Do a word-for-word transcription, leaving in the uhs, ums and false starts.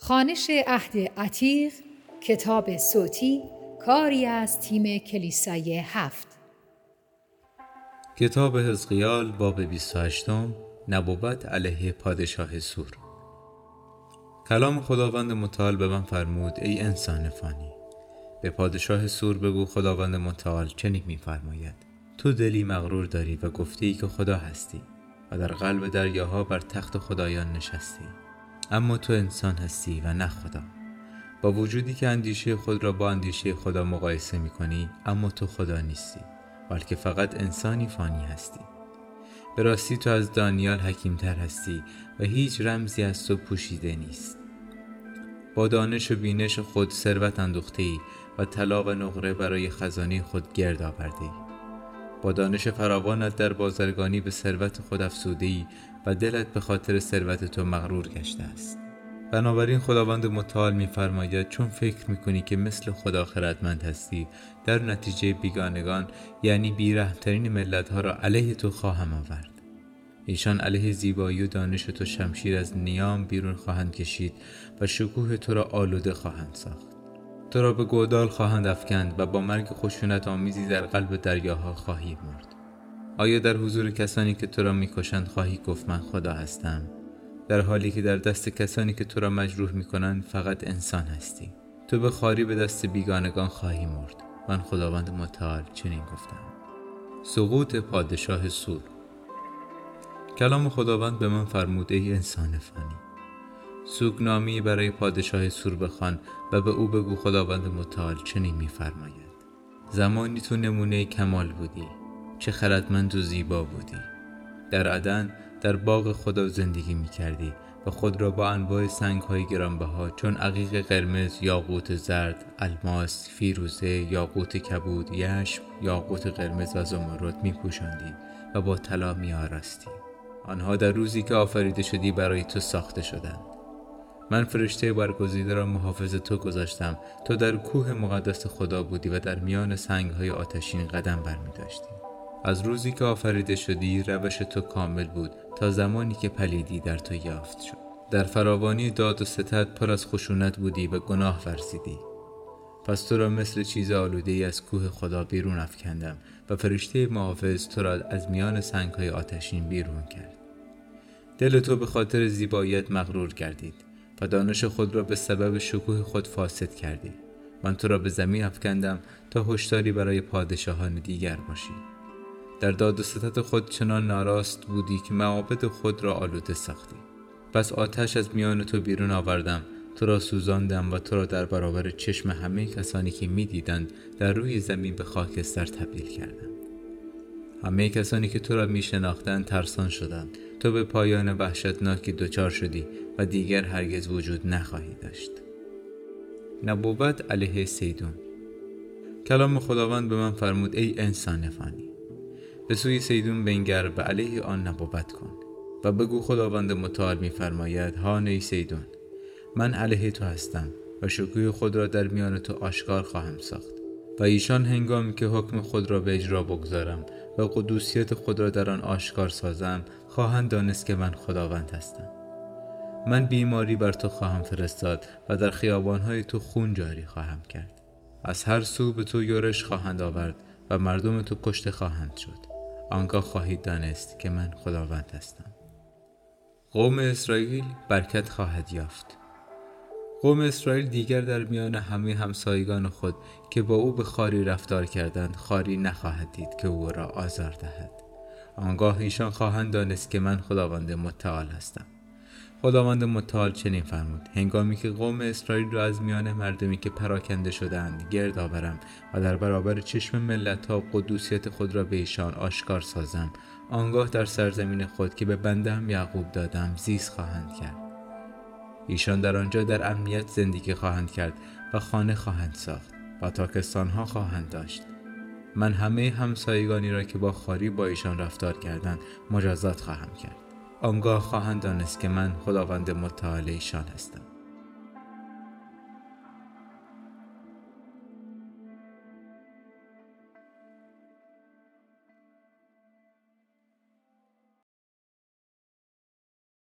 خوانش عهد عتیق، کتاب صوتی، کاری از تیم کلیسای هفت. کتاب حزقیال باب بیست و هشتم، نبوت علیه پادشاه سور. کلام خداوند متعال به من فرمود: ای انسان فانی، به پادشاه سور بگو خداوند متعال چنین می‌فرماید: تو دلی مغرور داری و گفتی که خدا هستی و در قلب دریاها بر تخت خدایان نشستی، اما تو انسان هستی و نه خدا. با وجودی که اندیشه خود را با اندیشه خدا مقایسه می‌کنی، اما تو خدا نیستی، بلکه فقط انسانی فانی هستی. به راستی تو از دانیال حکیمتر هستی و هیچ رمزی از تو پوشیده نیست. با دانش و بینش خود ثروت اندوخته‌ای و طلا و نقره برای خزانه خود گرد آورده‌ای. با دانش فراوانت در بازرگانی به ثروت خود افزوده‌ای و دلت به خاطر ثروت تو مغرور گشته است. بنابراین خداوند متعال می‌فرماید: چون فکر می‌کنی که مثل خدا خردمند هستی، در نتیجه بیگانگان یعنی بی‌رحم‌ترین ملت‌ها را علیه تو خواهم آورد. ایشان علیه زیبایی و دانش تو شمشیر از نیام بیرون خواهند کشید و شکوه تو را آلوده خواهند ساخت. تو را به گودال خواهند افکند و با مرگ خشونت آمیزی در قلب دریاها خواهی مرد. آیا در حضور کسانی که تو را می‌کشند خواهی گفت من خدا هستم، در حالی که در دست کسانی که تو را مجروح می‌کنند فقط انسان هستی؟ تو به خواری به دست بیگانگان خواهی مرد. من خداوند متعال چنین گفتم. سقوط پادشاه سور. کلام خداوند به من فرمود: ای انسان فانی، سوگنامی برای پادشاه سور بخوان و به او بگو خداوند متعال چنین می‌فرماید: زمانی تو نمونه کمال بودی، چه خردمند و زیبا بودی. در عدن در باغ خدا زندگی می‌کردی و خود را با انواع سنگ‌های گرانبها چون عقیق قرمز، یاقوت زرد، الماس، فیروزه، یاقوت کبود، یشم، یاقوت قرمز و زمرد می‌پوشاندی و با طلا می‌آراستی. آنها در روزی که آفریده شدی برای تو ساخته شدند. من فرشته برگزیده را محافظ تو گذاشتم. تو در کوه مقدس خدا بودی و در میان سنگ‌های آتشین قدم برمی‌داشتی. از روزی که آفریده شدی روش تو کامل بود تا زمانی که پلیدی در تو یافت شد. در فراوانی داد و ستد پر از خشونت بودی و گناه ورزیدی. پس تو را مثل چیز آلوده‌ای از کوه خدا بیرون افکندم و فرشته محافظ تو را از میان سنگ‌های آتشین بیرون کرد. دل تو به خاطر زیباییت مغرور گردید و دانش خود را به سبب شکوه خود فاسد کردی. من تو را به زمین افکندم تا هشداری برای پادشاهان دیگر باشی. در داد و ستد خود چنان ناراست بودی که معابد خود را آلوده ساختی. پس آتش از میان تو بیرون آوردم، تو را سوزاندم و تو را در برابر چشم همه کسانی که می دیدند در روی زمین به خاکستر تبدیل کردم. همه کسانی که تو را می شناختند ترسان شدند. تو به پایان وحشتناکی دچار شدی و دیگر هرگز وجود نخواهی داشت. نبوت علیه سیدون. کلام خداوند به من فرمود: ای انسان فانی، به سوی سیدون بنگر و علیه آن نبوت کن و بگو خداوند متعال می‌فرماید: هان ای سیدون، من علیه تو هستم و شکوه خود را در میان تو آشکار خواهم ساخت و ایشان هنگامی که حکم خود را به اجرا بگذارم و قدوسیت خود را در آن آشکار سازم خواهند دانست که من خداوند هستم. من بیماری بر تو خواهم فرستاد و در خیابان‌های تو خون جاری خواهم کرد. از هر سو به تو یورش خواهند آورد و مردم تو کشته خواهند شد. آنگاه خواهید دانست که من خداوند هستم. قوم اسرائیل برکت خواهد یافت. قوم اسرائیل دیگر در میان همه همسایگان خود که با او به خواری رفتار کردند خواری نخواهد دید که او را آزار دهد. آنگاه ایشان خواهند دانست که من خداوند متعال هستم. خداوند متعال چنین فرمود: هنگامی که قوم اسرائیل را از میان مردمی که پراکنده شدند گرد آورم و در برابر چشم ملت‌ها قدوسیت خود را به ایشان آشکار سازم، آنگاه در سرزمین خود که به بنده‌ام یعقوب دادم زیست خواهند کرد. ایشان در آنجا در امنیت زندگی خواهند کرد و خانه خواهند ساخت و تاکستان‌ها خواهند داشت. من همه همسایگانی را که با خواری با ایشان رفتار کردند مجازات خواهم کرد. آنگاه خواهند دانست که من خداوند متعال ایشان هستم.